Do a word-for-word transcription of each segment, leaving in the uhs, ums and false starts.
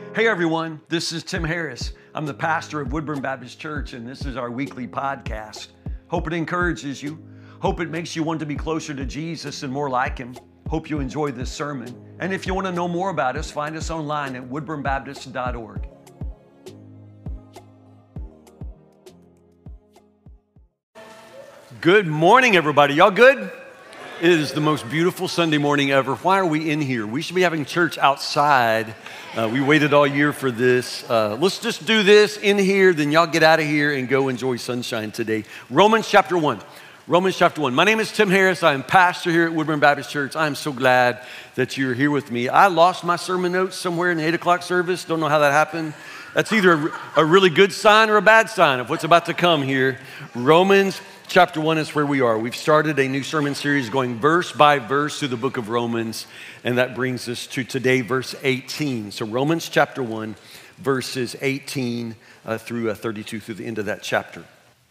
Hey everyone, this is Tim Harris. I'm the pastor of Woodburn Baptist Church, and this is our weekly podcast. Hope it encourages you. Hope it makes you want to be closer to Jesus and more like Him. Hope you enjoy this sermon. And if you want to know more about us, find us online at woodburn baptist dot org. Good morning, everybody. Y'all good? It is the most beautiful Sunday morning ever. Why are we in here? We should be having church outside. Uh, we waited all year for this. Uh, let's just do this in here, then y'all get out of here and go enjoy sunshine today. Romans chapter one. Romans chapter one. My name is Tim Harris. I'm pastor here at Woodburn Baptist Church. I'm so glad that you're here with me. I lost my sermon notes somewhere in the eight o'clock service. Don't know how that happened. That's either a, a really good sign or a bad sign of what's about to come here. Romans chapter one is where we are. We've started a new sermon series going verse by verse through the book of Romans, and that brings us to today, verse eighteen. So Romans chapter one, verses eighteen uh, through uh, thirty-two, through the end of that chapter.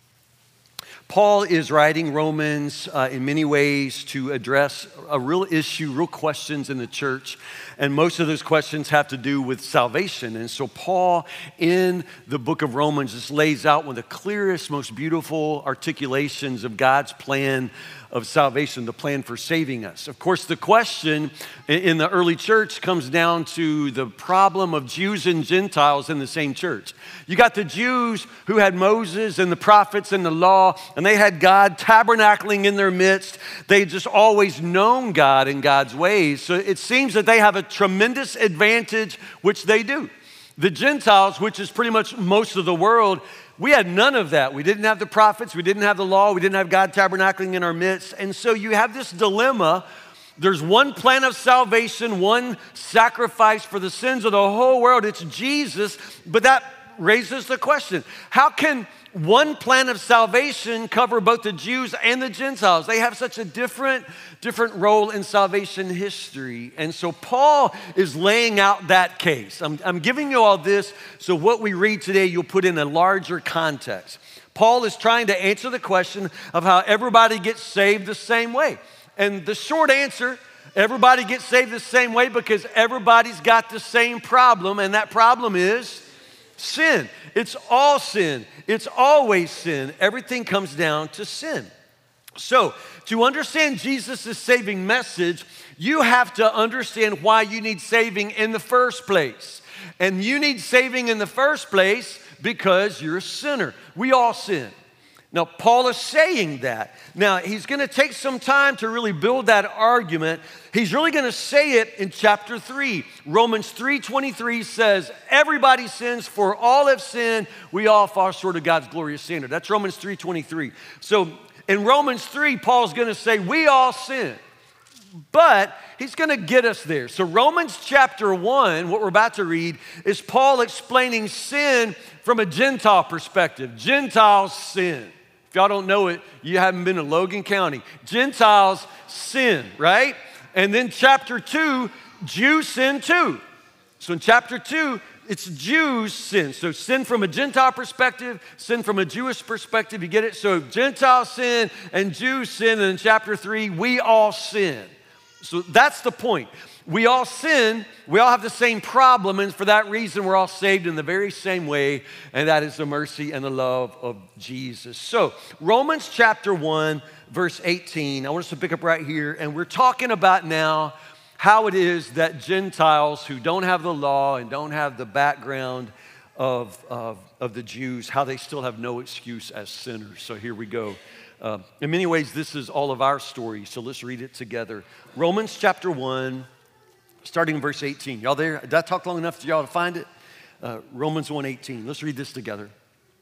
Paul is writing Romans uh, in many ways to address a real issue, real questions in the church. And most of those questions have to do with salvation. And so Paul, in the book of Romans, just lays out one of the clearest, most beautiful articulations of God's plan of salvation, the plan for saving us. Of course, the question in the early church comes down to the problem of Jews and Gentiles in the same church. You got the Jews who had Moses and the prophets and the law, and they had God tabernacling in their midst. They had just always known God and God's ways. So it seems that they have a tremendous advantage, which they do. The Gentiles, which is pretty much most of the world, we had none of that. We didn't have the prophets. We didn't have the law. We didn't have God tabernacling in our midst. And so you have this dilemma. There's one plan of salvation, one sacrifice for the sins of the whole world. It's Jesus. But that raises the question, how can one plan of salvation cover both the Jews and the Gentiles? They have such a different, different role in salvation history. And so Paul is laying out that case. I'm, I'm giving you all this so what we read today, you'll put in a larger context. Paul is trying to answer the question of how everybody gets saved the same way. And the short answer, everybody gets saved the same way because everybody's got the same problem, and that problem is sin. It's all sin. It's always sin. Everything comes down to sin. So, to understand Jesus' saving message, you have to understand why you need saving in the first place. And you need saving in the first place because you're a sinner. We all sin. Now, Paul is saying that. Now, he's going to take some time to really build that argument. He's really going to say it in chapter three. Romans three twenty-three says, everybody sins, for all have sinned. We all fall short of God's glorious standard. That's Romans three twenty-three. So in Romans three, Paul's going to say, we all sin. But he's going to get us there. So Romans chapter one, what we're about to read, is Paul explaining sin from a Gentile perspective. Gentiles sin. If y'all don't know it, you haven't been to Logan County. Gentiles sin, right? And then chapter two, Jews sin too. So in chapter two, it's Jews sin. So sin from a Gentile perspective, sin from a Jewish perspective, you get it? So Gentiles sin and Jews sin, and in chapter three, we all sin. So that's the point. We all sin, we all have the same problem, and for that reason, we're all saved in the very same way, and that is the mercy and the love of Jesus. So, Romans chapter one, verse eighteen, I want us to pick up right here, and we're talking about now how it is that Gentiles who don't have the law and don't have the background of, of, of the Jews, how they still have no excuse as sinners. So here we go. Uh, in many ways, this is all of our story, so let's read it together. Romans chapter one, starting in verse eighteen. Y'all there? Did I talk long enough for y'all to find it? Uh, Romans one eighteen. Let's read this together.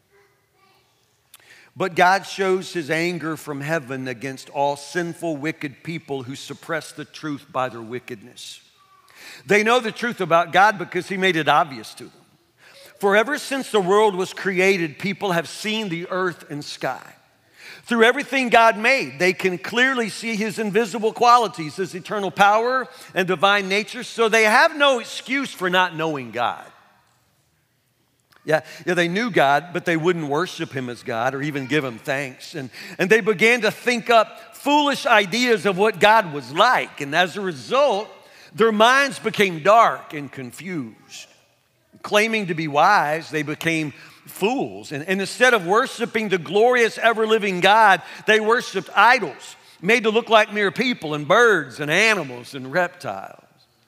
But God shows his anger from heaven against all sinful, wicked people who suppress the truth by their wickedness. They know the truth about God because he made it obvious to them. For ever since the world was created, people have seen the earth and sky. Through everything God made, they can clearly see his invisible qualities, his eternal power and divine nature, so they have no excuse for not knowing God. Yeah, yeah, they knew God, but they wouldn't worship him as God or even give him thanks. And, and they began to think up foolish ideas of what God was like. And as a result, their minds became dark and confused. Claiming to be wise, they became fools. And, and instead of worshiping the glorious, ever-living God, they worshiped idols made to look like mere people and birds and animals and reptiles.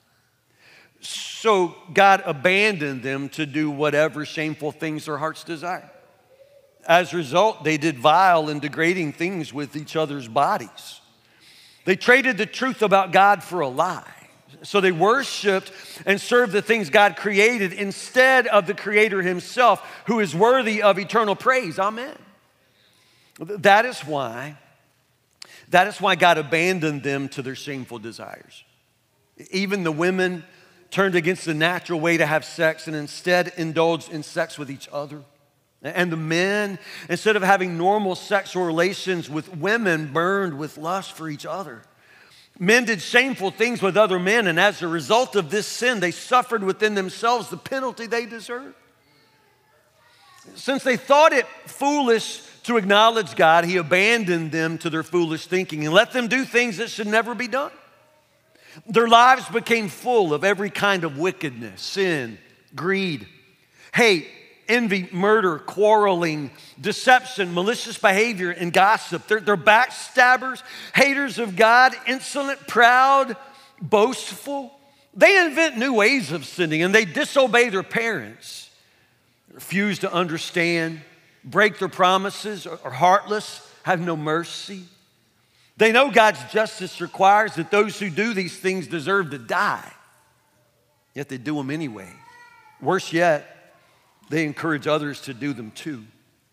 So God abandoned them to do whatever shameful things their hearts desired. As a result, they did vile and degrading things with each other's bodies. They traded the truth about God for a lie. So they worshiped and served the things God created instead of the Creator himself, who is worthy of eternal praise. Amen. That is why, that is why God abandoned them to their shameful desires. Even the women turned against the natural way to have sex and instead indulged in sex with each other. And the men, instead of having normal sexual relations with women, burned with lust for each other. Men did shameful things with other men, and as a result of this sin, they suffered within themselves the penalty they deserved. Since they thought it foolish to acknowledge God, he abandoned them to their foolish thinking and let them do things that should never be done. Their lives became full of every kind of wickedness, sin, greed, hate, envy, murder, quarreling, deception, malicious behavior, and gossip. They're, they're backstabbers, haters of God, insolent, proud, boastful. They invent new ways of sinning and they disobey their parents, refuse to understand, break their promises, are heartless, have no mercy. They know God's justice requires that those who do these things deserve to die, yet they do them anyway. Worse yet, they encourage others to do them too.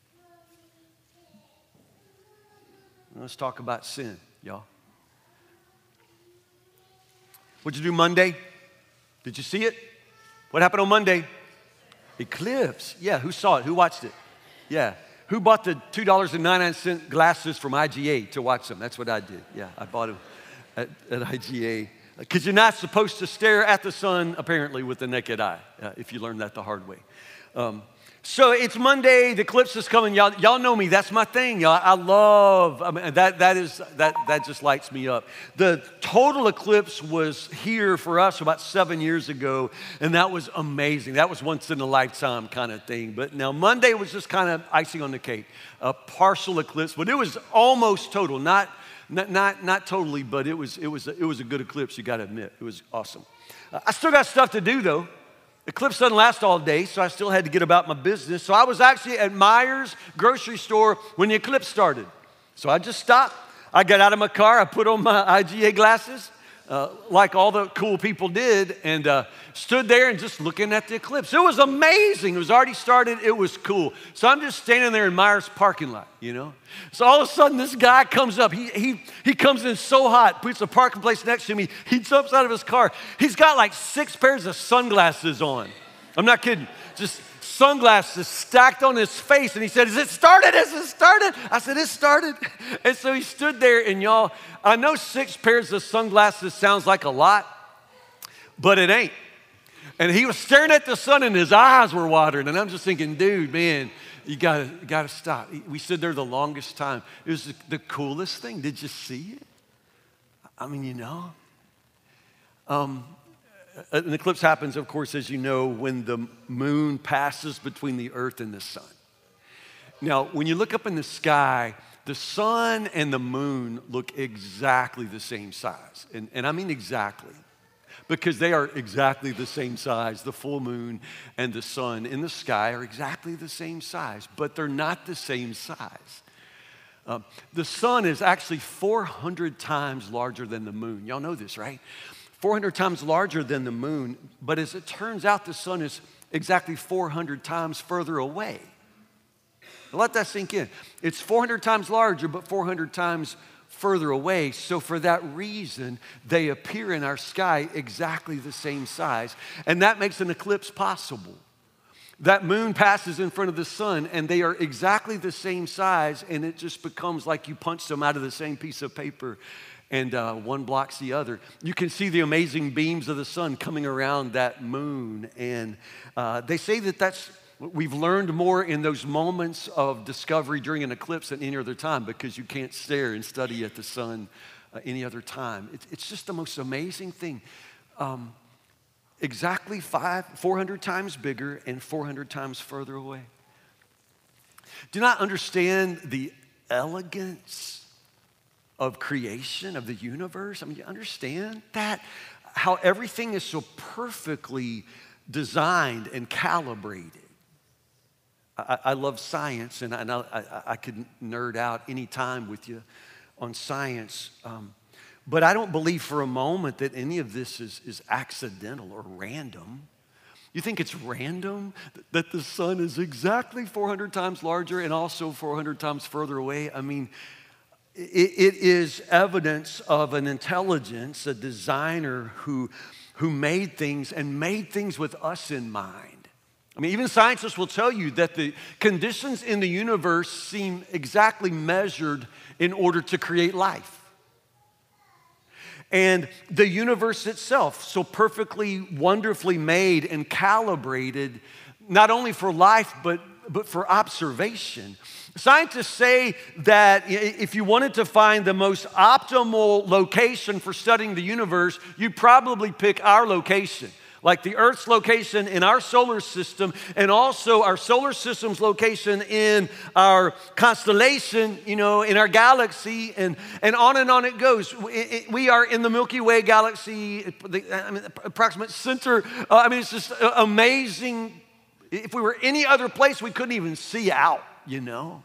Let's talk about sin, y'all. What'd you do Monday? Did you see it? What happened on Monday? Eclipse. Yeah, who saw it? Who watched it? Yeah. Who bought the two dollars and ninety-nine cents glasses from I G A to watch them? That's what I did. Yeah, I bought them at, at I G A. Because you're not supposed to stare at the sun, apparently, with the naked eye, uh, if you learn that the hard way. Um, so it's Monday, the eclipse is coming. Y'all, y'all know me, that's my thing, y'all. I love, I mean, that, that, is, that, that just lights me up. The total eclipse was here for us about seven years ago, and that was amazing. That was once in a lifetime kind of thing. But now Monday was just kind of icing on the cake, a partial eclipse, but it was almost total, not Not, not, not totally, but it was, it, was a, it was a good eclipse, you got to admit. It was awesome. Uh, I still got stuff to do, though. Eclipse doesn't last all day, so I still had to get about my business. So I was actually at Myers grocery store when the eclipse started. So I just stopped. I got out of my car. I put on my I G A glasses, uh, like all the cool people did, and uh, stood there and just looking at the eclipse. It was amazing. It was already started. It was cool. So I'm just standing there in Myers parking lot, you know. So all of a sudden, this guy comes up. He, he, he comes in so hot, puts a parking place next to me. He jumps out of his car. He's got like six pairs of sunglasses on. I'm not kidding. Just sunglasses stacked on his face. And he said, "Is it started? Is it started?" I said, "It started." And so he stood there, and y'all, I know six pairs of sunglasses sounds like a lot, but it ain't. And he was staring at the sun, and his eyes were watering. And I'm just thinking, dude, man, you gotta, you gotta stop. We stood there the longest time. It was the, the coolest thing. Did you see it? I mean, you know. Um, an eclipse happens, of course, as you know, when the moon passes between the earth and the sun. Now, when you look up in the sky, the sun and the moon look exactly the same size. And, and I mean exactly. Because they are exactly the same size. The full moon and the sun in the sky are exactly the same size, but they're not the same size. Uh, the sun is actually four hundred times larger than the moon. Y'all know this, right? four hundred times larger than the moon, but as it turns out, the sun is exactly four hundred times further away. Now let that sink in. It's four hundred times larger, but four hundred times further away. So for that reason, they appear in our sky exactly the same size. And that makes an eclipse possible. That moon passes in front of the sun and they are exactly the same size, and it just becomes like you punched them out of the same piece of paper, and uh, one blocks the other. You can see the amazing beams of the sun coming around that moon. And uh, they say that that's we've learned more in those moments of discovery during an eclipse than any other time, because you can't stare and study at the sun uh, any other time. It, it's just the most amazing thing. Um, exactly five, four hundred times bigger and four hundred times further away. Do not understand the elegance of creation, of the universe? I mean, you understand that? How everything is so perfectly designed and calibrated. I, I love science, and I, and I, I could nerd out any time with you on science. Um, but I don't believe for a moment that any of this is, is accidental or random. You think it's random that the sun is exactly four hundred times larger and also four hundred times further away? I mean, it, it is evidence of an intelligence, a designer who, who made things and made things with us in mind. I mean, even scientists will tell you that the conditions in the universe seem exactly measured in order to create life. And the universe itself, so perfectly, wonderfully made and calibrated, not only for life, but, but for observation. Scientists say that if you wanted to find the most optimal location for studying the universe, you'd probably pick our location. Like the Earth's location in our solar system, and also our solar system's location in our constellation, you know, in our galaxy, and, and on and on it goes. We are in the Milky Way galaxy, the I mean, approximate center. Uh, I mean, it's just amazing. If we were any other place, we couldn't even see out, you know.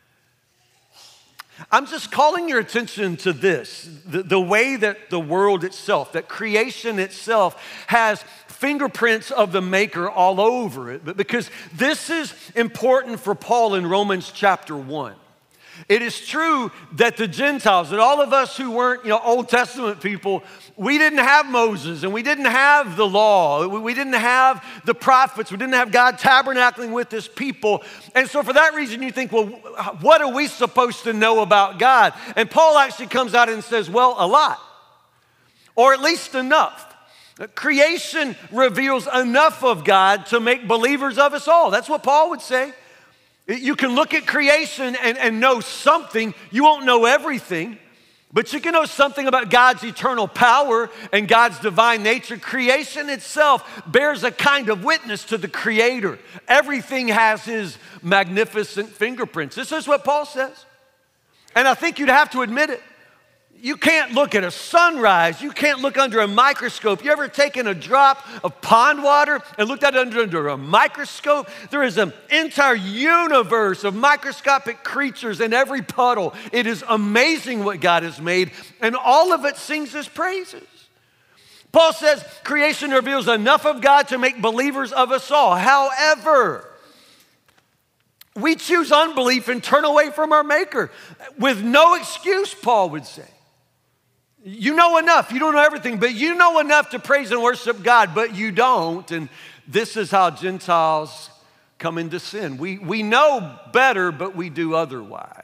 I'm just calling your attention to this, the, the way that the world itself, that creation itself has fingerprints of the Maker all over it, but because this is important for Paul in Romans chapter one. It is true that the Gentiles, that all of us who weren't, you know, Old Testament people, we didn't have Moses and we didn't have the law. We didn't have the prophets. We didn't have God tabernacling with his people. And so for that reason, you think, well, what are we supposed to know about God? And Paul actually comes out and says, well, a lot, or at least enough. Creation reveals enough of God to make believers of us all. That's what Paul would say. You can look at creation and, and know something. You won't know everything, but you can know something about God's eternal power and God's divine nature. Creation itself bears a kind of witness to the Creator. Everything has his magnificent fingerprints. This is what Paul says. And I think you'd have to admit it. You can't look at a sunrise. You can't look under a microscope. You ever taken a drop of pond water and looked at it under, under a microscope? There is an entire universe of microscopic creatures in every puddle. It is amazing what God has made, and all of it sings his praises. Paul says creation reveals enough of God to make believers of us all. However, we choose unbelief and turn away from our Maker with no excuse, Paul would say. You know enough. You don't know everything, but you know enough to praise and worship God, but you don't. And this is how Gentiles come into sin. We, we know better, but we do otherwise.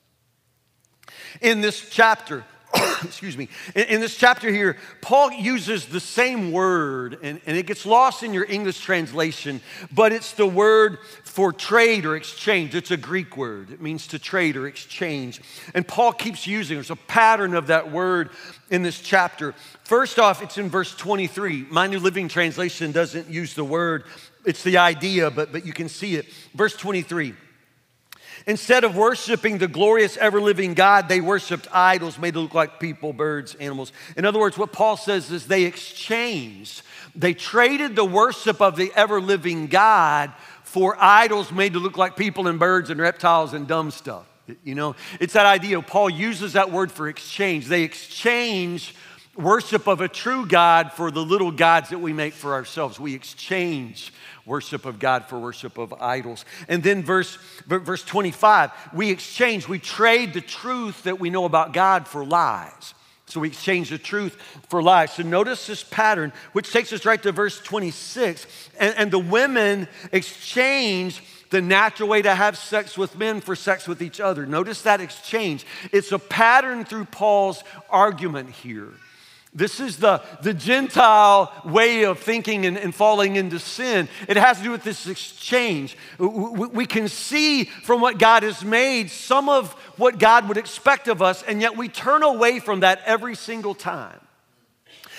In this chapter, excuse me, in, in this chapter here, Paul uses the same word, and, and it gets lost in your English translation, but it's the word for trade or exchange. It's a Greek word. It means to trade or exchange. And Paul keeps using it. There's a pattern of that word in this chapter. First off, it's in verse twenty-three. My New Living Translation doesn't use the word. It's the idea, but, but you can see it. Verse twenty-three. Instead of worshiping the glorious ever-living God, they worshiped idols made to look like people, birds, animals. In other words, what Paul says is they exchanged. They traded the worship of the ever-living God for idols made to look like people and birds and reptiles and dumb stuff. You know, it's that idea. Paul uses that word for exchange. They exchange worship of a true God for the little gods that we make for ourselves. We exchange worship of God for worship of idols. And then verse, verse twenty-five, we exchange, we trade the truth that we know about God for lies. So we exchange the truth for lies. So notice this pattern, which takes us right to verse twenty-six. And, and the women exchange the natural way to have sex with men for sex with each other. Notice that exchange. It's a pattern through Paul's argument here. This is the, the Gentile way of thinking and, and falling into sin. It has to do with this exchange. We, we can see from what God has made some of what God would expect of us, and yet we turn away from that every single time.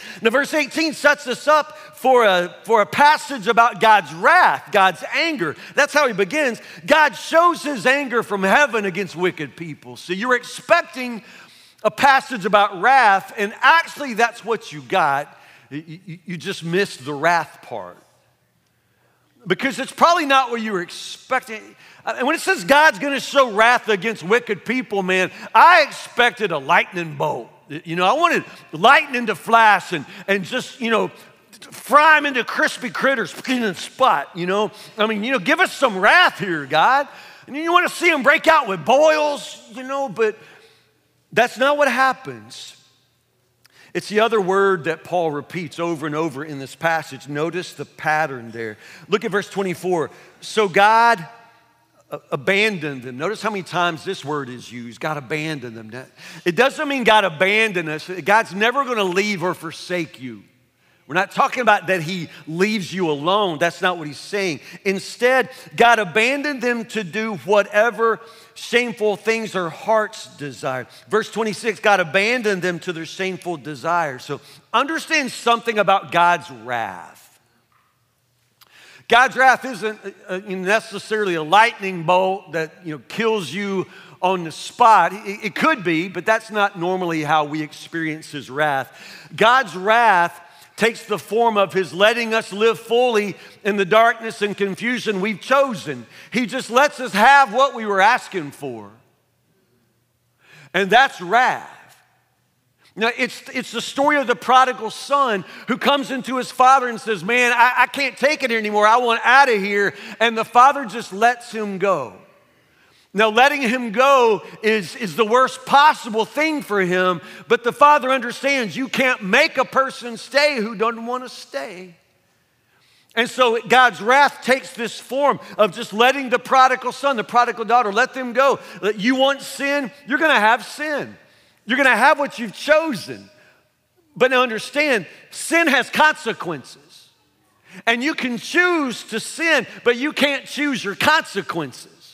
Now, verse eighteen sets us up for a, for a passage about God's wrath, God's anger. That's how he begins. God shows his anger from heaven against wicked people. So you're expecting a passage about wrath, and actually that's what you got. You, you, you just missed the wrath part. Because it's probably not what you were expecting. And when it says God's gonna show wrath against wicked people, man, I expected a lightning bolt. You know, I wanted lightning to flash and, and just, you know, fry them into crispy critters in a spot, you know. I mean, you know, give us some wrath here, God. And you want to see them break out with boils, you know, but that's not what happens. It's the other word that Paul repeats over and over in this passage. Notice the pattern there. Look at verse twenty-four. So God abandoned them. Notice how many times this word is used. God abandoned them. It doesn't mean God abandoned us. God's never going to leave or forsake you. We're not talking about that he leaves you alone. That's not what he's saying. Instead, God abandoned them to do whatever shameful things their hearts desire. Verse twenty-six, God abandoned them to their shameful desires. So understand something about God's wrath. God's wrath isn't necessarily a lightning bolt that, you know, kills you on the spot. It, it could be, but that's not normally how we experience his wrath. God's wrath takes the form of his letting us live fully in the darkness and confusion we've chosen. He just lets us have what we were asking for. And that's wrath. Now, it's, it's the story of the prodigal son who comes into his father and says, man, I, I can't take it anymore. I want out of here. And the father just lets him go. Now, letting him go is, is the worst possible thing for him, but the father understands you can't make a person stay who doesn't want to stay. And so God's wrath takes this form of just letting the prodigal son, the prodigal daughter, let them go. You want sin? You're going to have sin. You're going to have what you've chosen. But now understand, sin has consequences. And you can choose to sin, but you can't choose your consequences.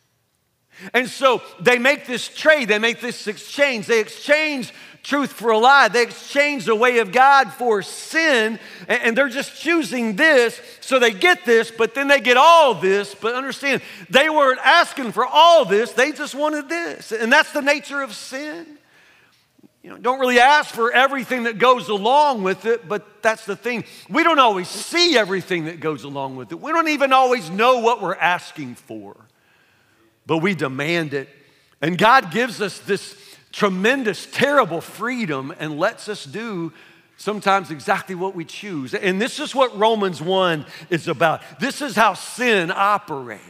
And so they make this trade, they make this exchange. They exchange truth for a lie. They exchange the way of God for sin, and they're just choosing this, so they get this, but then they get all this. But understand, they weren't asking for all this, they just wanted this. And that's the nature of sin. You know, don't really ask for everything that goes along with it, but that's the thing. We don't always see everything that goes along with it. We don't even always know what we're asking for, but we demand it. And God gives us this tremendous, terrible freedom and lets us do sometimes exactly what we choose. And this is what Romans one is about. This is how sin operates.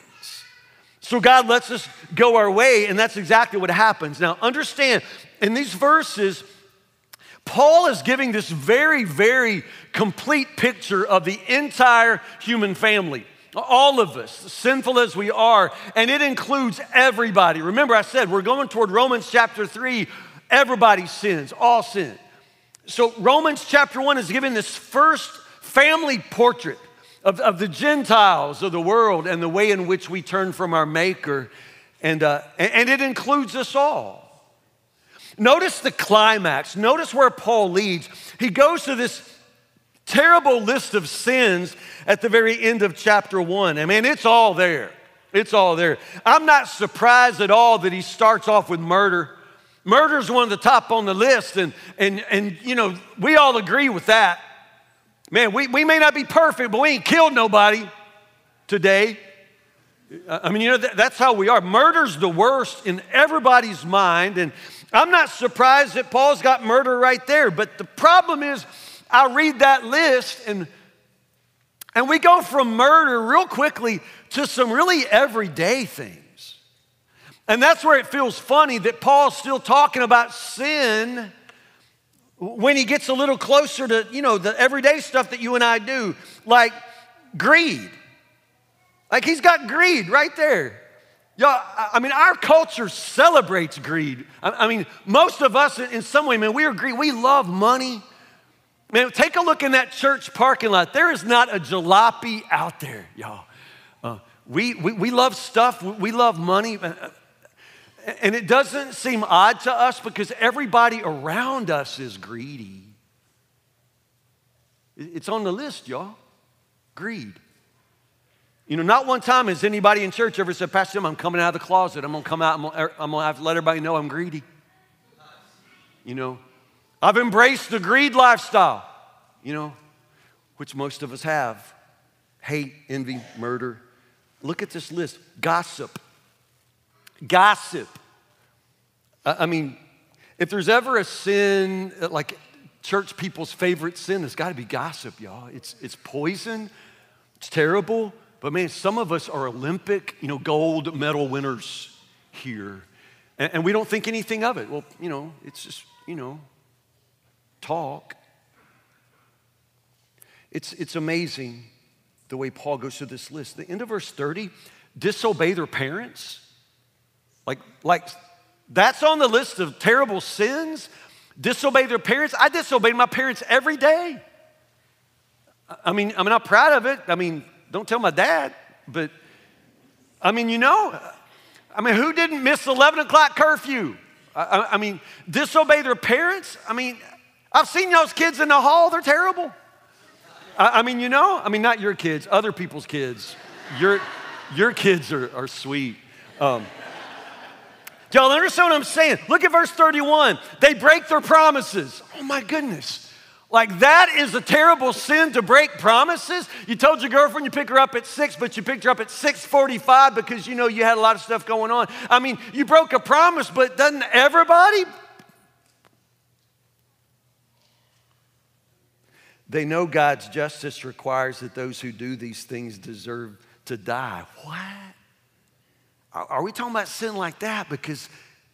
So God lets us go our way, and that's exactly what happens. Now, understand, in these verses, Paul is giving this very, very complete picture of the entire human family. All of us, sinful as we are, and it includes everybody. Remember, I said we're going toward Romans chapter three. Everybody sins, all sin. So Romans chapter one is giving this first family portrait of, of the Gentiles of the world and the way in which we turn from our Maker, and, uh, and it includes us all. Notice the climax. Notice where Paul leads. He goes to this terrible list of sins at the very end of chapter one. I mean, it's all there. It's all there. I'm not surprised at all that he starts off with murder. Murder is one of the top on the list, and, and, and you know, we all agree with that. Man, we, we may not be perfect, but we ain't killed nobody today. I mean, you know, that, that's how we are. Murder's the worst in everybody's mind, and I'm not surprised that Paul's got murder right there, but the problem is, I read that list, and, and we go from murder real quickly to some really everyday things. And that's where it feels funny that Paul's still talking about sin when he gets a little closer to, you know, the everyday stuff that you and I do, like greed. Like he's got greed right there. Y'all, I mean, our culture celebrates greed. I mean, most of us in some way, man, we are greedy. We love money. Man, take a look in that church parking lot. There is not a jalopy out there, y'all. Uh, we, we, we love stuff. We love money. And it doesn't seem odd to us because everybody around us is greedy. It's on the list, y'all. Greed. You know, not one time has anybody in church ever said, Pastor Tim, I'm coming out of the closet. I'm going to come out. I'm going to, I'm going to have to let everybody know I'm greedy. You know, I've embraced the greed lifestyle, you know, which most of us have. Hate, envy, murder. Look at this list. Gossip. Gossip. I mean, if there's ever a sin, like church people's favorite sin, it's got to be gossip, y'all. It's, it's poison. It's terrible. But man, some of us are Olympic, you know, gold medal winners here. And, and we don't think anything of it. Well, you know, it's just, you know, talk. It's, it's amazing the way Paul goes through this list. The end of verse thirty, disobey their parents. Like, like that's on the list of terrible sins. Disobey their parents. I disobey my parents every day. I mean, I'm not proud of it. I mean, don't tell my dad, but I mean, you know, I mean, who didn't miss eleven o'clock curfew? I, I mean, disobey their parents. I mean, I've seen those kids in the hall. They're terrible. I, I mean, you know, I mean, not your kids, other people's kids. Your, your kids are, are sweet. Um, do y'all understand what I'm saying? Look at verse thirty-one. They break their promises. Oh my goodness. Like that is a terrible sin to break promises. You told your girlfriend you pick her up at six, but you picked her up at six forty-five because you know you had a lot of stuff going on. I mean, you broke a promise, but doesn't everybody? They know God's justice requires that those who do these things deserve to die. What? Are we talking about sin like that? Because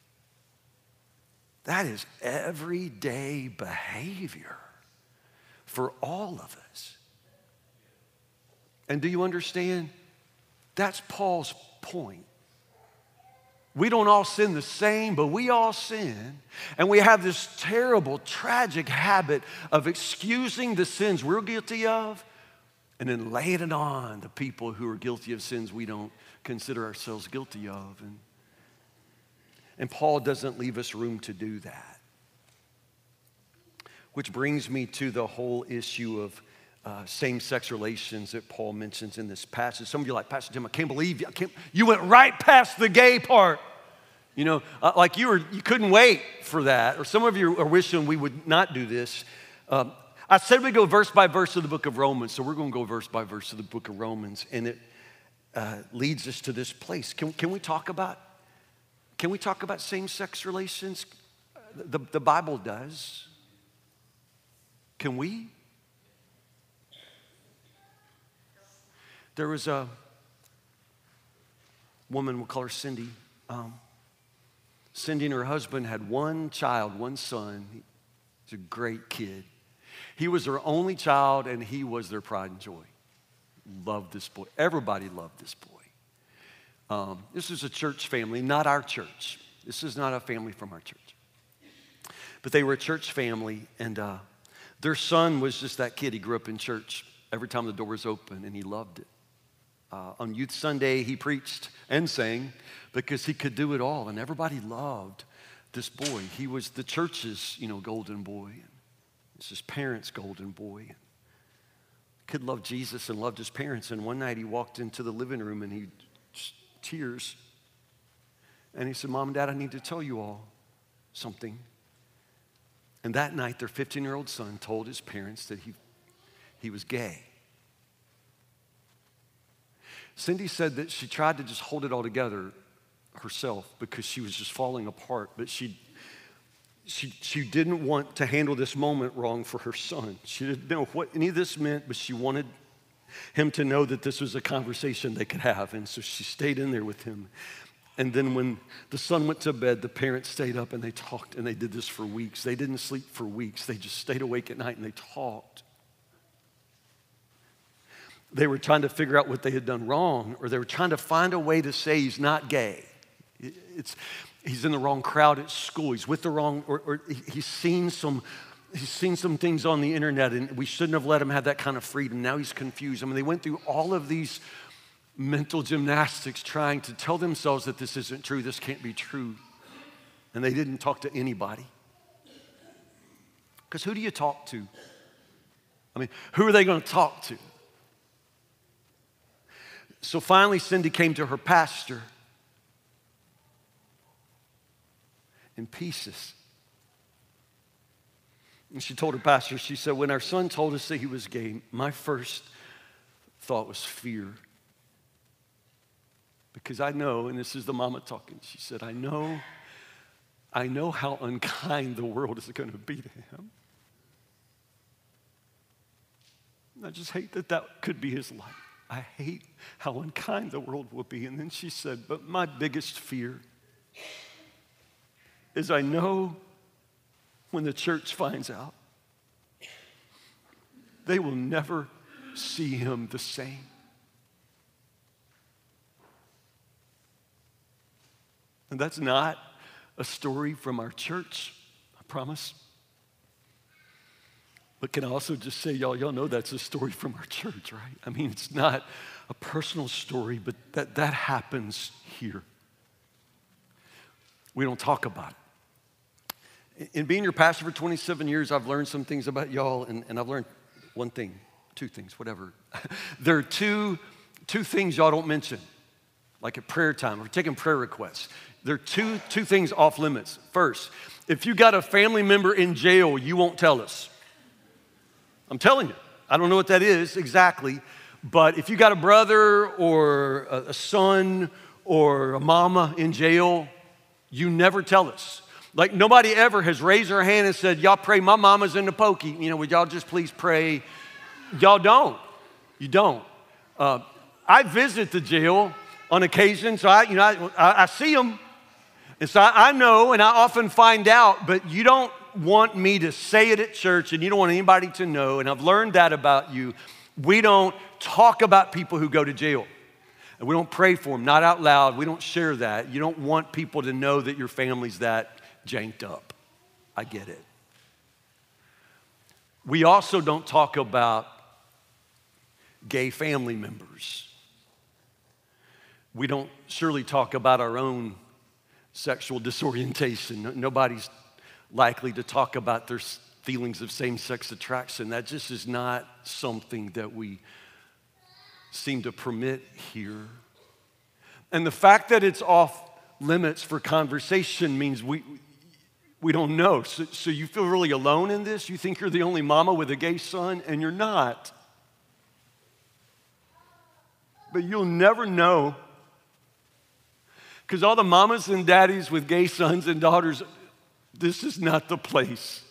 that is everyday behavior for all of us. And do you understand? That's Paul's point. We don't all sin the same, but we all sin. And we have this terrible, tragic habit of excusing the sins we're guilty of and then laying it on the people who are guilty of sins we don't consider ourselves guilty of. And, and Paul doesn't leave us room to do that. Which brings me to the whole issue of uh, same-sex relations that Paul mentions in this passage. Some of you are like, Pastor Tim, I can't believe you. I can't, you went right past the gay part. You know, uh, like you were, you couldn't wait for that. Or some of you are wishing we would not do this. Um, I said we go verse by verse of the book of Romans, so we're going to go verse by verse of the book of Romans, and it uh, leads us to this place. Can, can we talk about? Can we talk about same-sex relations? The, the Bible does. Can we? There was a woman, we'll call her Cindy. Um, Cindy and her husband had one child, one son. He's a great kid. He was their only child, and he was their pride and joy. Loved this boy. Everybody loved this boy. Um, this is a church family, not our church. This is not a family from our church. But they were a church family, and uh, their son was just that kid. He grew up in church every time the door was open, and he loved it. Uh, on Youth Sunday, he preached and sang because he could do it all, and everybody loved this boy. He was the church's, you know, golden boy. It's his parents' golden boy. Kid loved Jesus and loved his parents, and one night he walked into the living room, and he just tears, and he said, Mom and Dad, I need to tell you all something. And that night, their fifteen-year-old son told his parents that he, he was gay. Cindy said that she tried to just hold it all together herself because she was just falling apart, but she, she, she didn't want to handle this moment wrong for her son. She didn't know what any of this meant, but she wanted him to know that this was a conversation they could have, and so she stayed in there with him. And then when the son went to bed, the parents stayed up and they talked, and they did this for weeks. They didn't sleep for weeks. They just stayed awake at night and they talked. They were trying to figure out what they had done wrong, or they were trying to find a way to say he's not gay. It's, he's in the wrong crowd at school. He's with the wrong, or, or he's seen some, he's seen some things on the internet, and we shouldn't have let him have that kind of freedom. Now he's confused. I mean, they went through all of these mental gymnastics trying to tell themselves that this isn't true, this can't be true. And they didn't talk to anybody. Because who do you talk to I mean, who are they going to talk to? So finally, Cindy came to her pastor in pieces. And she told her pastor, she said, when our son told us that he was gay, my first thought was fear. Because I know, and this is the mama talking, she said, I know, I know how unkind the world is going to be to him. And I just hate that that could be his life. I hate how unkind the world will be. And then she said, but my biggest fear is I know when the church finds out, they will never see him the same. And that's not a story from our church, I promise. But can I also just say, y'all, y'all know that's a story from our church, right? I mean, it's not a personal story, but that, that happens here. We don't talk about it. In being your pastor for twenty-seven years, I've learned some things about y'all, and, and I've learned one thing, two things, whatever. There are two, two things y'all don't mention, like at prayer time or taking prayer requests. There are two, two things off limits. First, if you got a family member in jail, you won't tell us. I'm telling you, I don't know what that is exactly, but if you got a brother or a, a son or a mama in jail, you never tell us. Like nobody ever has raised their hand and said, y'all pray, my mama's in the pokey. You know, would y'all just please pray? Y'all don't. You don't. Uh, I visit the jail on occasion, so I, you know, I, I, I see them. And so I, I know, and I often find out, but you don't want me to say it at church, and you don't want anybody to know, and I've learned that about you. We don't talk about people who go to jail. And we don't pray for them, not out loud. We don't share that. You don't want people to know that your family's that janked up. I get it. We also don't talk about gay family members. We don't surely talk about our own sexual disorientation. Nobody's likely to talk about their feelings of same-sex attraction. That just is not something that we seem to permit here. And the fact that it's off limits for conversation means we we don't know. So, so you feel really alone in this? You think you're the only mama with a gay son, and you're not. But you'll never know, because all the mamas and daddies with gay sons and daughters, this is not the place.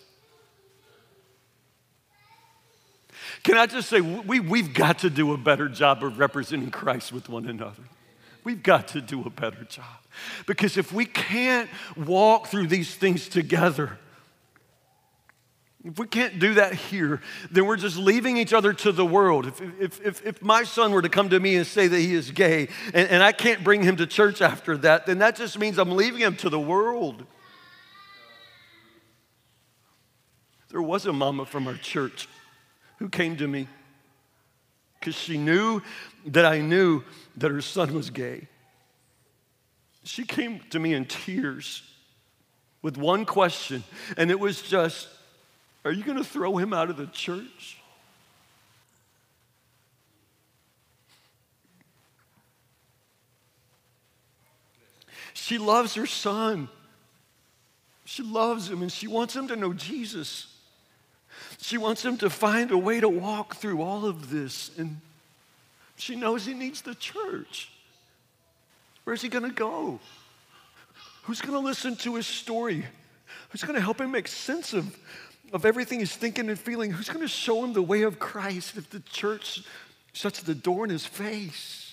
Can I just say, we, we've got to do a better job of representing Christ with one another. We've got to do a better job. Because if we can't walk through these things together, if we can't do that here, then we're just leaving each other to the world. If, if, if, if my son were to come to me and say that he is gay, and, and I can't bring him to church after that, then that just means I'm leaving him to the world. There was a mama from our church who came to me because she knew that I knew that her son was gay. She came to me in tears with one question, and it was just, are you going to throw him out of the church? She loves her son. She loves him, and she wants him to know Jesus. She wants him to find a way to walk through all of this, and she knows he needs the church. Where's he going to go? Who's going to listen to his story? Who's going to help him make sense of, of everything he's thinking and feeling? Who's going to show him the way of Christ if the church shuts the door in his face?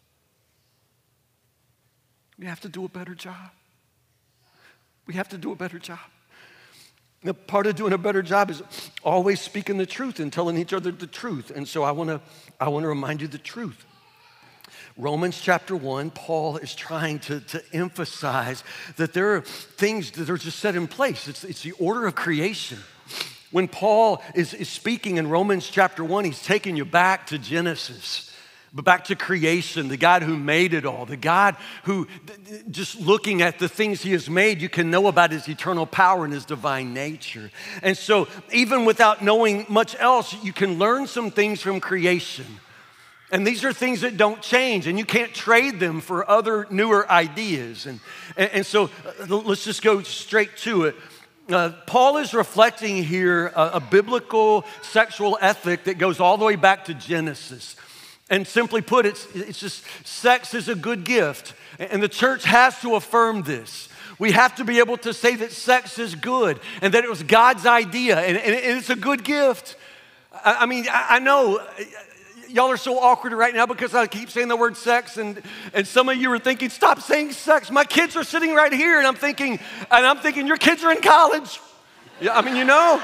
We have to do a better job. We have to do a better job. Now, part of doing a better job is always speaking the truth and telling each other the truth. And so I want to I want to remind you the truth. Romans chapter one, Paul is trying to, to emphasize that there are things that are just set in place. It's, it's the order of creation. When Paul is, is speaking in Romans chapter one, he's taking you back to Genesis. But back to creation, the God who made it all, the God who, just looking at the things he has made, you can know about his eternal power and his divine nature. And so even without knowing much else, you can learn some things from creation. And these are things that don't change, and you can't trade them for other newer ideas. And, and, and so uh, let's just go straight to it. Uh, Paul is reflecting here a, a biblical sexual ethic that goes all the way back to Genesis. And simply put, it's, it's just sex is a good gift. And the church has to affirm this. We have to be able to say that sex is good and that it was God's idea and, and it's a good gift. I, I mean, I, I know y'all are so awkward right now because I keep saying the word sex, and, and some of you are thinking, stop saying sex. My kids are sitting right here, and I'm thinking, and I'm thinking, your kids are in college. Yeah, I mean, you know.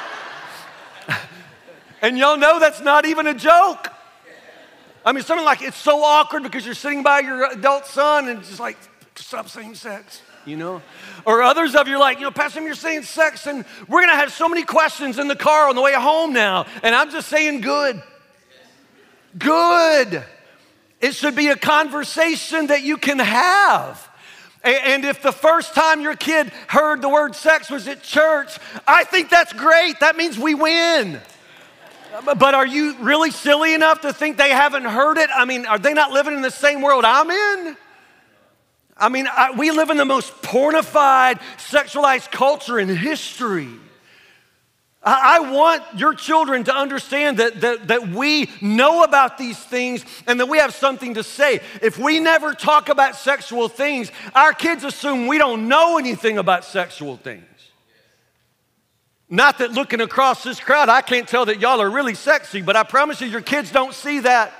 And y'all know that's not even a joke. I mean, something like it's so awkward because you're sitting by your adult son and it's just like, stop saying sex, you know? Or others of you are like, you know, Pastor, you're saying sex and we're gonna have so many questions in the car on the way home now. And I'm just saying good. Good. It should be a conversation that you can have. And if the first time your kid heard the word sex was at church, I think that's great. That means we win. But are you really silly enough to think they haven't heard it? I mean, are they not living in the same world I'm in? I mean, I, we live in the most pornified, sexualized culture in history. I, I want your children to understand that, that, that we know about these things and that we have something to say. If we never talk about sexual things, our kids assume we don't know anything about sexual things. Not that looking across this crowd, I can't tell that y'all are really sexy, but I promise you, your kids don't see that.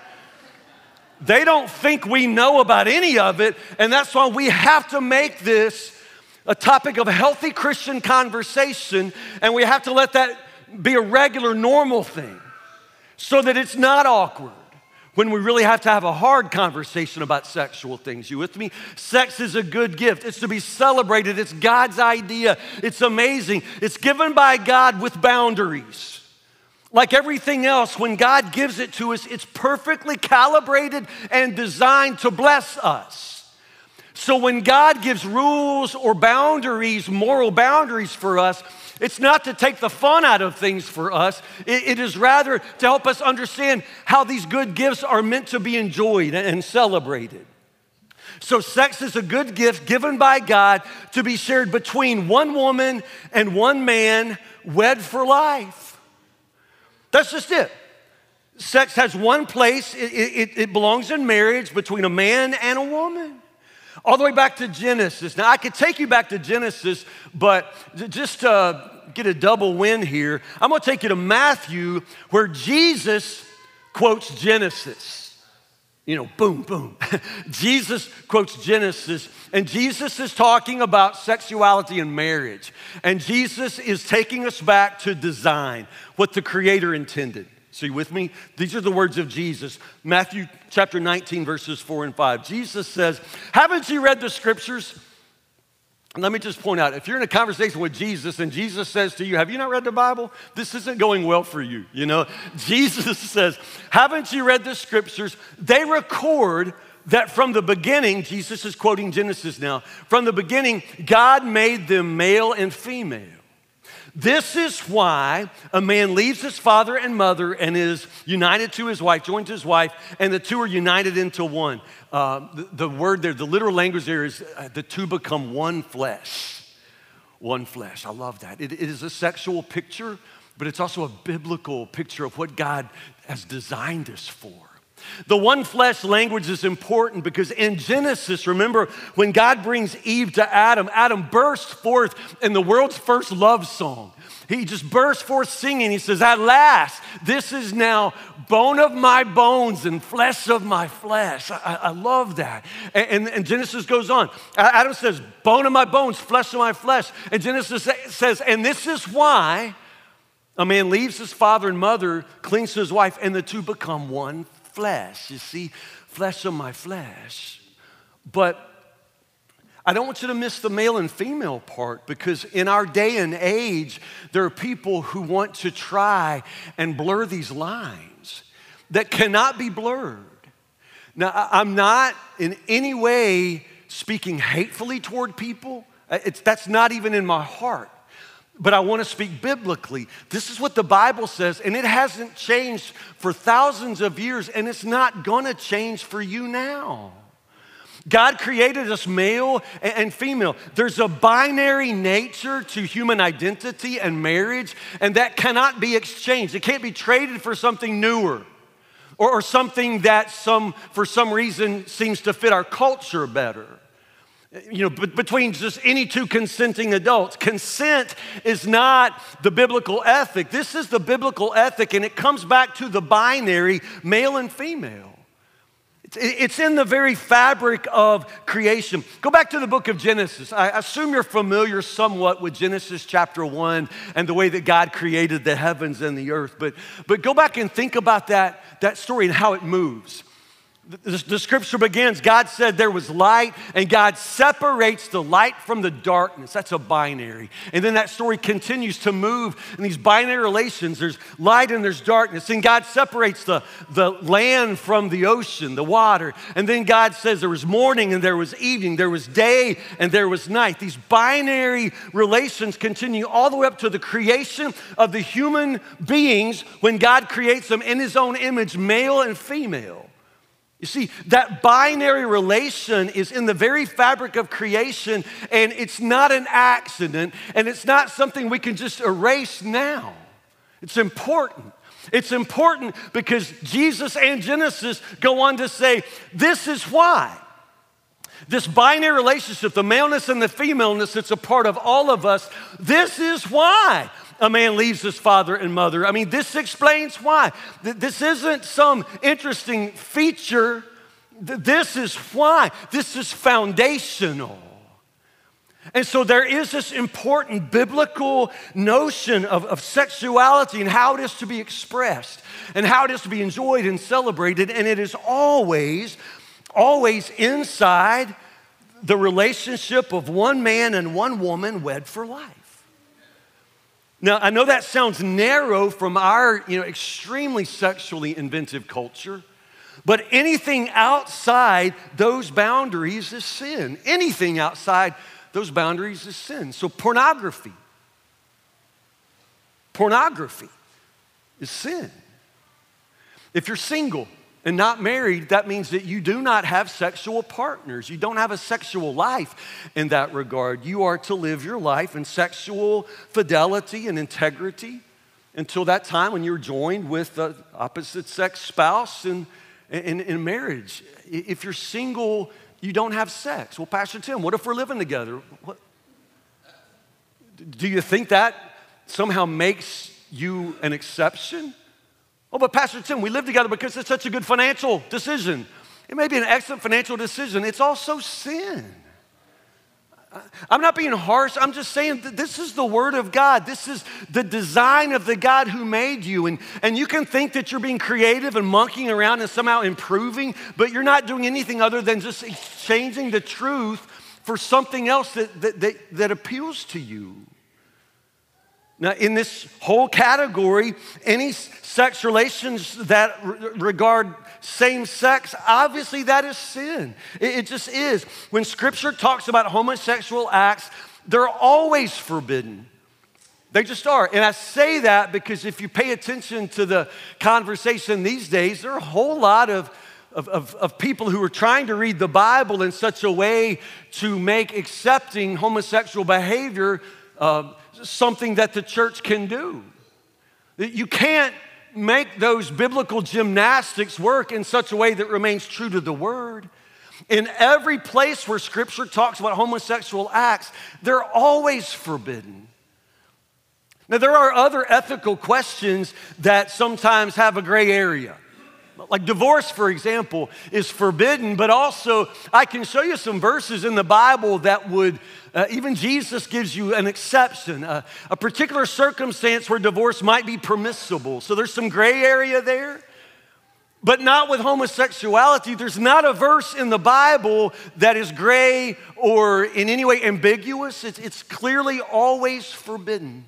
They don't think we know about any of it, and that's why we have to make this a topic of healthy Christian conversation, and we have to let that be a regular, normal thing so that it's not awkward when we really have to have a hard conversation about sexual things. You with me? Sex is a good gift. It's to be celebrated. It's God's idea. It's amazing. It's given by God with boundaries. Like everything else, when God gives it to us, it's perfectly calibrated and designed to bless us. So when God gives rules or boundaries, moral boundaries for us, it's not to take the fun out of things for us. It, it is rather to help us understand how these good gifts are meant to be enjoyed and celebrated. So sex is a good gift given by God to be shared between one woman and one man wed for life. That's just it. Sex has one place. It, it, it belongs in marriage between a man and a woman. All the way back to Genesis. Now, I could take you back to Genesis, but just to get a double win here, I'm going to take you to Matthew, where Jesus quotes Genesis. You know, boom, boom. Jesus quotes Genesis, and Jesus is talking about sexuality and marriage. And Jesus is taking us back to design, what the Creator intended. So you with me? These are the words of Jesus. Matthew chapter nineteen, verses four and five. Jesus says, haven't you read the scriptures? And let me just point out, if you're in a conversation with Jesus and Jesus says to you, have you not read the Bible? This isn't going well for you, you know? Jesus says, haven't you read the scriptures? They record that from the beginning, Jesus is quoting Genesis now, from the beginning, God made them male and female. This is why a man leaves his father and mother and is united to his wife, joined to his wife, and the two are united into one. Uh, the, the word there, the literal language there is uh, the two become one flesh. One flesh. I love that. It, it is a sexual picture, but it's also a biblical picture of what God has designed us for. The one flesh language is important because in Genesis, remember, when God brings Eve to Adam, Adam bursts forth in the world's first love song. He just bursts forth singing. He says, at last, this is now bone of my bones and flesh of my flesh. I, I love that. And, and, and Genesis goes on. Adam says, bone of my bones, flesh of my flesh. And Genesis says, and this is why a man leaves his father and mother, clings to his wife, and the two become one flesh. You see, flesh of my flesh. But I don't want you to miss the male and female part, because in our day and age, there are people who want to try and blur these lines that cannot be blurred. Now, I- I'm not in any way speaking hatefully toward people. It's, that's not even in my heart. But I want to speak biblically. This is what the Bible says, and it hasn't changed for thousands of years, and it's not going to change for you now. God created us male and female. There's a binary nature to human identity and marriage, and that cannot be exchanged. It can't be traded for something newer or, or something that some, for some reason seems to fit our culture better. You know, but between just any two consenting adults. Consent is not the biblical ethic. This is the biblical ethic, and it comes back to the binary, male and female. It's in the very fabric of creation. Go back to the book of Genesis. I assume you're familiar somewhat with Genesis chapter one and the way that God created the heavens and the earth. But, but go back and think about that, that story and how it moves. The, the scripture begins, God said there was light, and God separates the light from the darkness. That's a binary. And then that story continues to move in these binary relations. There's light and there's darkness. And God separates the, the land from the ocean, the water. And then God says there was morning and there was evening, there was day and there was night. These binary relations continue all the way up to the creation of the human beings when God creates them in his own image, male and female. You see, that binary relation is in the very fabric of creation, and it's not an accident, and it's not something we can just erase now. It's important. It's important because Jesus and Genesis go on to say, this is why. This binary relationship, the maleness and the femaleness, it's a part of all of us. This is why a man leaves his father and mother. I mean, this explains why. This isn't some interesting feature. This is why. This is foundational. And so there is this important biblical notion of, of sexuality and how it is to be expressed and how it is to be enjoyed and celebrated. And it is always, always inside the relationship of one man and one woman wed for life. Now, I know that sounds narrow from our, you know, extremely sexually inventive culture, but anything outside those boundaries is sin. Anything outside those boundaries is sin. So pornography, pornography is sin. If you're single and not married, that means that you do not have sexual partners. You don't have a sexual life in that regard. You are to live your life in sexual fidelity and integrity until that time when you're joined with the opposite sex spouse in, in, in marriage. If you're single, you don't have sex. Well, Pastor Tim, what if we're living together? What? Do you think that somehow makes you an exception? Oh, but Pastor Tim, we live together because it's such a good financial decision. It may be an excellent financial decision. It's also sin. I'm not being harsh. I'm just saying that this is the word of God. This is the design of the God who made you. And, and you can think that you're being creative and monkeying around and somehow improving, but you're not doing anything other than just exchanging the truth for something else that, that, that, that appeals to you. Now, in this whole category, any sex relations that re- regard same sex, obviously that is sin. It, it just is. When Scripture talks about homosexual acts, they're always forbidden. They just are. And I say that because if you pay attention to the conversation these days, there are a whole lot of, of, of, of people who are trying to read the Bible in such a way to make accepting homosexual behavior uh, something that the church can do. You can't make those biblical gymnastics work in such a way that remains true to the word. In every place where Scripture talks about homosexual acts, they're always forbidden. Now, there are other ethical questions that sometimes have a gray area. Like divorce, for example, is forbidden, but also I can show you some verses in the Bible that would, uh, even Jesus gives you an exception, uh, a particular circumstance where divorce might be permissible. So there's some gray area there, but not with homosexuality. There's not a verse in the Bible that is gray or in any way ambiguous. It's, it's clearly always forbidden.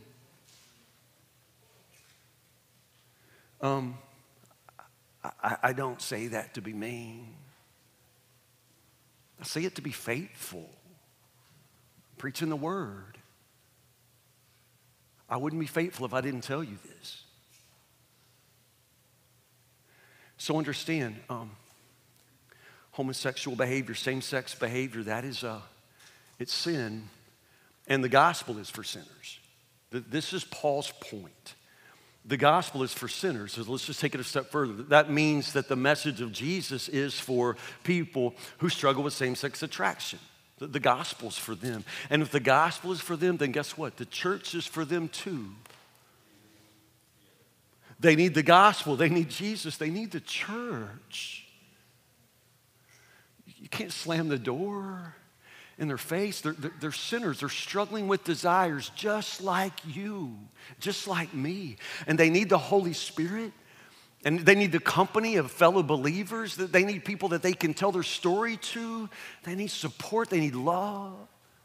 Um. I, I don't say that to be mean. I say it to be faithful. Preaching the word. I wouldn't be faithful if I didn't tell you this. So understand, um, homosexual behavior, same-sex behavior, that is, uh, it's sin, and the gospel is for sinners. This is Paul's point. The gospel is for sinners. So let's just take it a step further. That means that the message of Jesus is for people who struggle with same-sex attraction. The, the gospel's for them. And if the gospel is for them, then guess what? The church is for them too. They need the gospel. They need Jesus. They need the church. You can't slam the door in their face. They're, they're, they're sinners. They're struggling with desires just like you, just like me. And they need the Holy Spirit. And they need the company of fellow believers. They need people that they can tell their story to. They need support. They need love.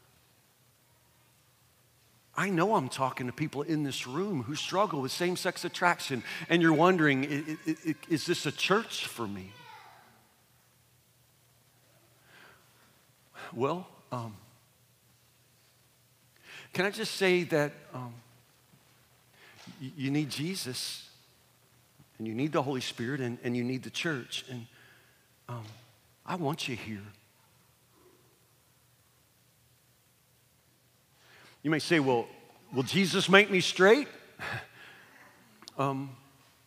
I know I'm talking to people in this room who struggle with same-sex attraction. And you're wondering, is this a church for me? Well, um, can I just say that um, you, you need Jesus, and you need the Holy Spirit, and, and you need the church. And um, I want you here. You may say, well, will Jesus make me straight? um,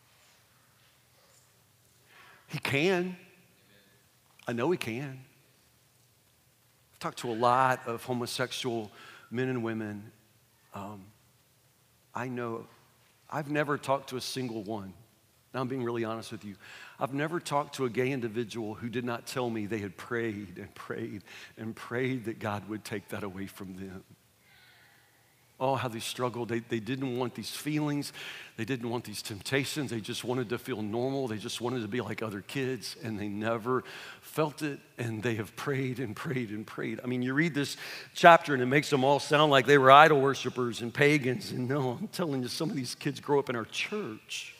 he can. I know he can. Talked to a lot of homosexual men and women. Um, I know, I've never talked to a single one. Now I'm being really honest with you. I've never talked to a gay individual who did not tell me they had prayed and prayed and prayed that God would take that away from them. Oh, how they struggled. They, they didn't want these feelings. They didn't want these temptations. They just wanted to feel normal. They just wanted to be like other kids, and they never felt it, and they have prayed and prayed and prayed. I mean, you read this chapter, and it makes them all sound like they were idol worshipers and pagans, and no, I'm telling you, some of these kids grow up in our church.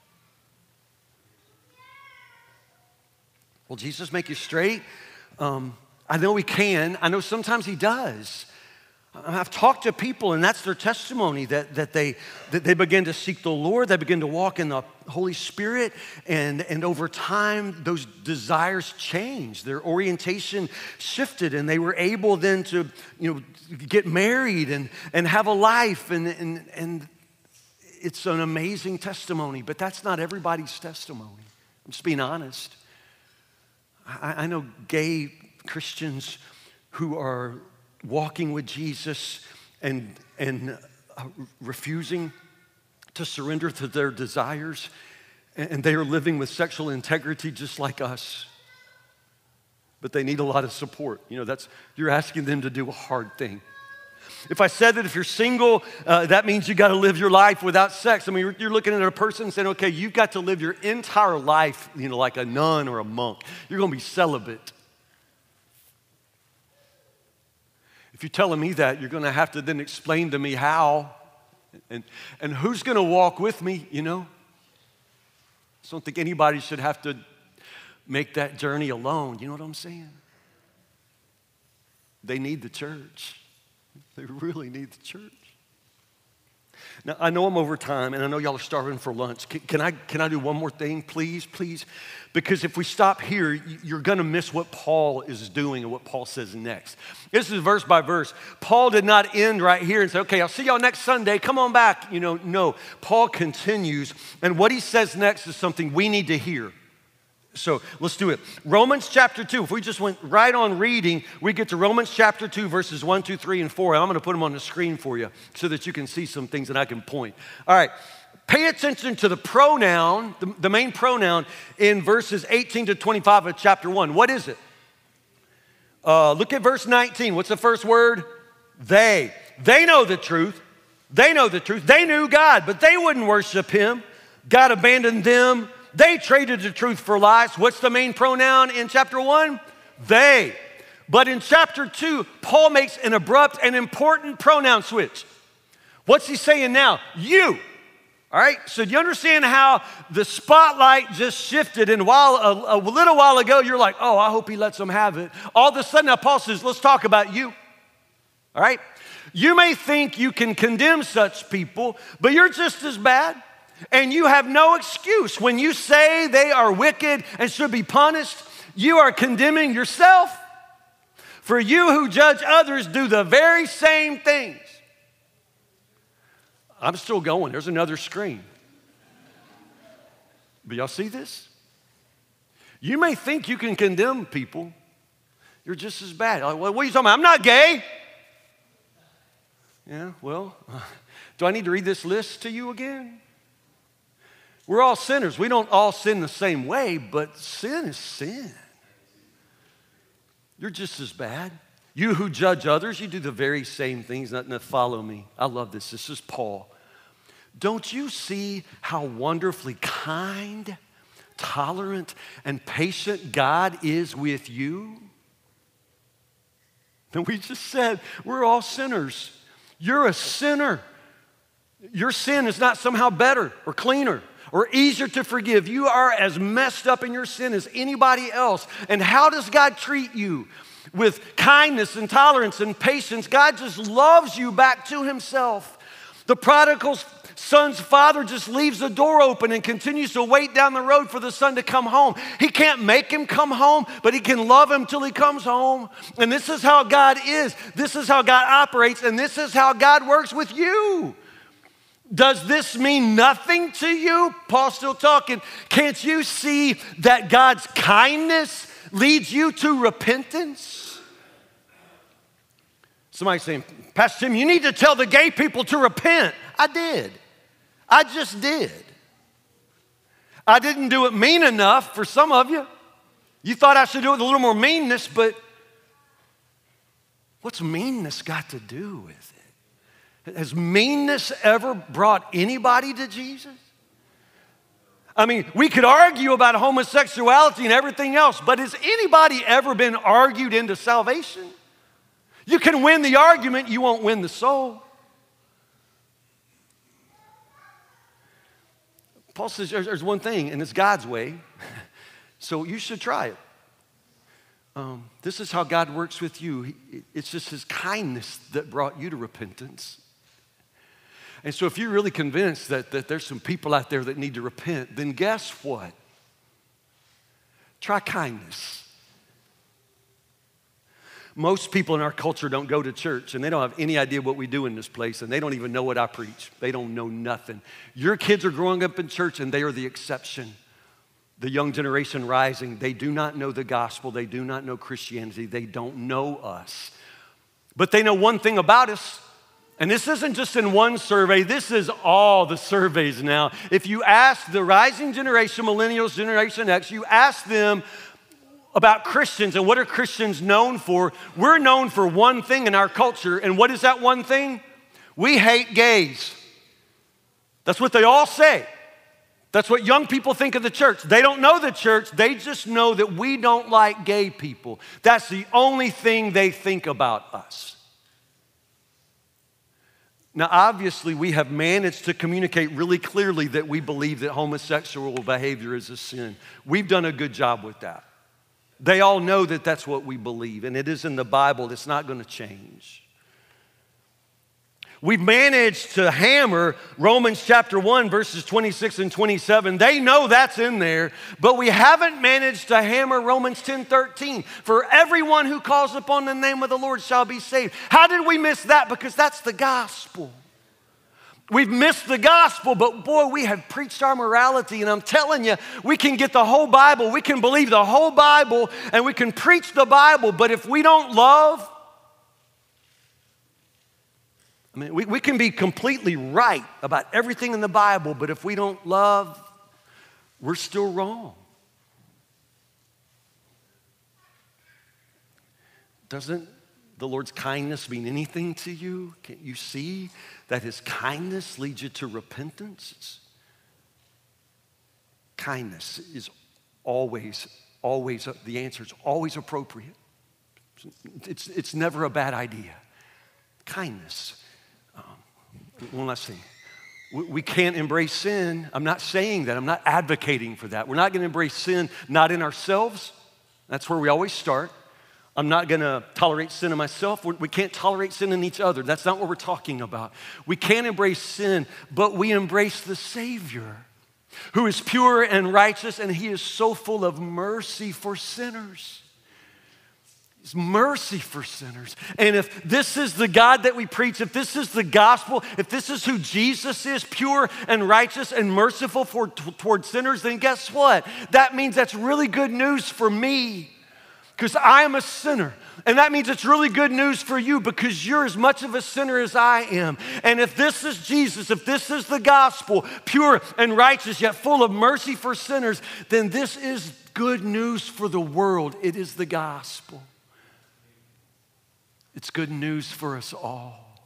Will Jesus make you straight? Um, I know he can. I know sometimes he does. I've talked to people, and that's their testimony, that, that, they, that they begin to seek the Lord, they begin to walk in the Holy Spirit, and, and over time, those desires changed. Their orientation shifted, and they were able then to, you know, get married and, and have a life, and, and, and it's an amazing testimony, but that's not everybody's testimony. I'm just being honest. I, I know gay Christians who are walking with Jesus and, and uh, refusing to surrender to their desires, and they are living with sexual integrity just like us. But they need a lot of support. You know, that's, you're asking them to do a hard thing. If I said that if you're single, uh, that means you got to live your life without sex. I mean, you're, you're looking at a person and saying, okay, you've got to live your entire life, you know, like a nun or a monk. You're going to be celibate. If you're telling me that, you're going to have to then explain to me how and, and who's going to walk with me, you know? I don't think anybody should have to make that journey alone. You know what I'm saying? They need the church. They really need the church. Now, I know I'm over time, and I know y'all are starving for lunch. Can, can I, can I do one more thing, please, please? Because if we stop here, you're going to miss what Paul is doing and what Paul says next. This is verse by verse. Paul did not end right here and say, okay, I'll see y'all next Sunday. Come on back. You know, no. Paul continues, and what he says next is something we need to hear. So let's do it. Romans chapter two. If we just went right on reading, we get to Romans chapter two, verses one, two, three, and four. And I'm going to put them on the screen for you so that you can see some things that I can point. All right. Pay attention to the pronoun, the, the main pronoun in verses eighteen to twenty-five of chapter one. What is it? Uh, look at verse nineteen. What's the first word? They. They know the truth. They know the truth. They knew God, but they wouldn't worship him. God abandoned them. They traded the truth for lies. What's the main pronoun in chapter one? They. But in chapter two, Paul makes an abrupt and important pronoun switch. What's he saying now? You. All All right, so do you understand how the spotlight just shifted? And while a, a little while ago, you're like, oh, I hope he lets them have it. All of a sudden, now Paul says, let's talk about you. All right? You may think you can condemn such people, but you're just as bad. And you have no excuse. When you say they are wicked and should be punished, you are condemning yourself. For you who judge others do the very same things. I'm still going. There's another screen. But y'all see this? You may think you can condemn people. You're just as bad. Like, what are you talking about? I'm not gay. Yeah, well, do I need to read this list to you again? We're all sinners. We don't all sin the same way, but sin is sin. You're just as bad. You who judge others, you do the very same things. Nothing to follow me. I love this. This is Paul. Don't you see how wonderfully kind, tolerant, and patient God is with you? And we just said, we're all sinners. You're a sinner. Your sin is not somehow better or cleaner or easier to forgive. You are as messed up in your sin as anybody else. And how does God treat you? With kindness and tolerance and patience. God just loves you back to himself. The prodigal son's father just leaves the door open and continues to wait down the road for the son to come home. He can't make him come home, but he can love him till he comes home. And this is how God is. This is how God operates. And this is how God works with you. Does this mean nothing to you? Paul's still talking. Can't you see that God's kindness leads you to repentance? Somebody's saying, Pastor Tim, you need to tell the gay people to repent. I did. I just did. I didn't do it mean enough for some of you. You thought I should do it with a little more meanness, but what's meanness got to do with it? Has meanness ever brought anybody to Jesus? I mean, we could argue about homosexuality and everything else, but has anybody ever been argued into salvation? You can win the argument, you won't win the soul. Paul says there's one thing, and it's God's way, so you should try it. Um, this is how God works with you. It's just his kindness that brought you to repentance. And so if you're really convinced that, that there's some people out there that need to repent, then guess what? Try kindness. Most people in our culture don't go to church, and they don't have any idea what we do in this place, and they don't even know what I preach. They don't know nothing. Your kids are growing up in church, and they are the exception. The young generation rising, they do not know the gospel. They do not know Christianity. They don't know us. But they know one thing about us, and this isn't just in one survey. This is all the surveys now. If you ask the rising generation, millennials, Generation X, you ask them about Christians and what are Christians known for, we're known for one thing in our culture, and what is that one thing? We hate gays. That's what they all say. That's what young people think of the church. They don't know the church, they just know that we don't like gay people. That's the only thing they think about us. Now, obviously, we have managed to communicate really clearly that we believe that homosexual behavior is a sin. We've done a good job with that. They all know that that's what we believe, and it is in the Bible. It's not going to change. We've managed to hammer Romans chapter one, verses twenty-six and twenty-seven. They know that's in there, but we haven't managed to hammer Romans ten thirteen. For everyone who calls upon the name of the Lord shall be saved. How did we miss that? Because that's the gospel. We've missed the gospel, but boy, we have preached our morality, and I'm telling you, we can get the whole Bible, we can believe the whole Bible, and we can preach the Bible, but if we don't love, I mean, we, we can be completely right about everything in the Bible, but if we don't love, we're still wrong. Doesn't the Lord's kindness mean anything to you? Can't you see that his kindness leads you to repentance? It's, kindness is always, always, the answer is always appropriate. It's, it's never a bad idea. Kindness. Um, one last thing. We can't embrace sin. I'm not saying that. I'm not advocating for that. We're not going to embrace sin, not in ourselves. That's where we always start. I'm not going to tolerate sin in myself. We can't tolerate sin in each other. That's not what we're talking about. We can't embrace sin, but we embrace the Savior who is pure and righteous, and he is so full of mercy for sinners. It's mercy for sinners. And if this is the God that we preach, if this is the gospel, if this is who Jesus is, pure and righteous and merciful for, t- toward sinners, then guess what? That means that's really good news for me because I am a sinner. And that means it's really good news for you because you're as much of a sinner as I am. And if this is Jesus, if this is the gospel, pure and righteous yet full of mercy for sinners, then this is good news for the world. It is the gospel. It's good news for us all.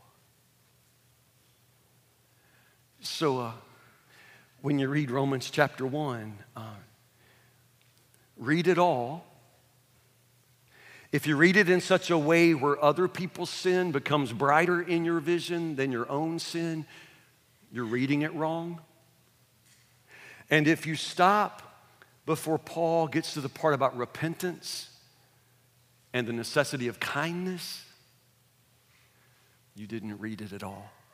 So uh, when you read Romans chapter one, uh, read it all. If you read it in such a way where other people's sin becomes brighter in your vision than your own sin, you're reading it wrong. And if you stop before Paul gets to the part about repentance and the necessity of kindness, you didn't read it at all.